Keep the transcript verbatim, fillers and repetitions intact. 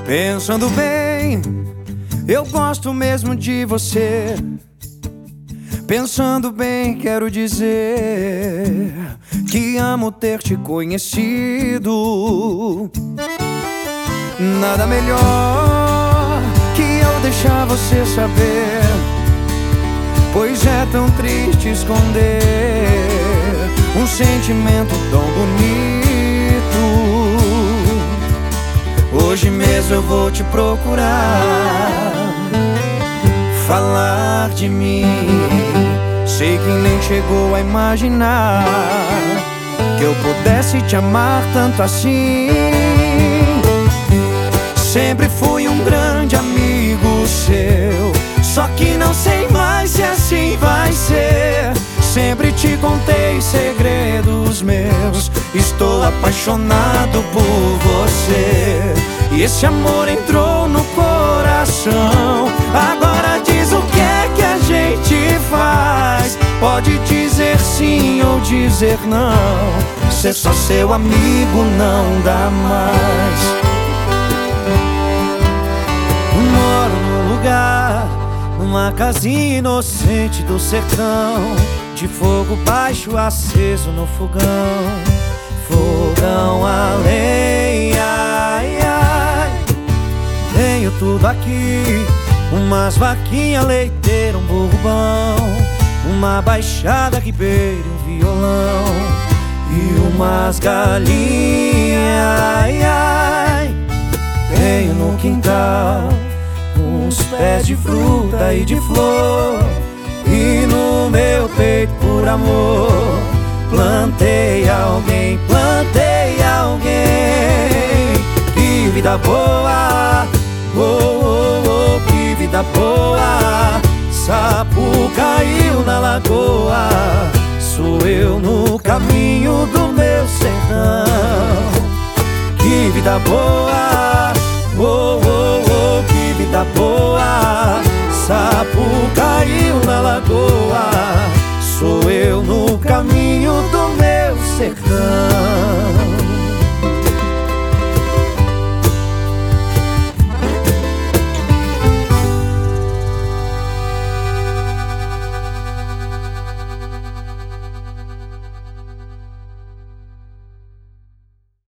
Pensando bem, eu gosto mesmo de você. Pensando bem, quero dizer que amo ter te conhecido. Nada melhor que eu deixar você saber, pois é tão triste esconder um sentimento tão bonito. Hoje mesmo eu vou te procurar, falar de mim. Sei que nem chegou a imaginar que eu pudesse te amar tanto assim. Sempre fui um grande amigo seu, só que não sei mais se assim vai ser. Sempre te contei segredos meus, estou apaixonado por você. E esse amor entrou no coração. Agora diz o que é que a gente faz. Pode dizer sim ou dizer não. Ser só seu amigo não dá mais. Moro num lugar, numa casinha inocente do sertão, de fogo baixo aceso no fogão. Fogão a lenha, ai, ai. Tenho tudo aqui: umas vaquinhas leiteiras, um burro bom, uma baixada ribeira, um violão e umas galinhas, ai, ai. Tenho no quintal uns pés de fruta e de flor, e no meu peito por amor plantei alguém, plantei alguém. Que vida boa, oh, oh, oh, que vida boa. Sapo caiu na lagoa, sou eu no caminho do meu sertão. Que vida boa, oh, oh, oh, que vida boa. Sapo caiu na lagoa, sou eu no caminho do meu sertão.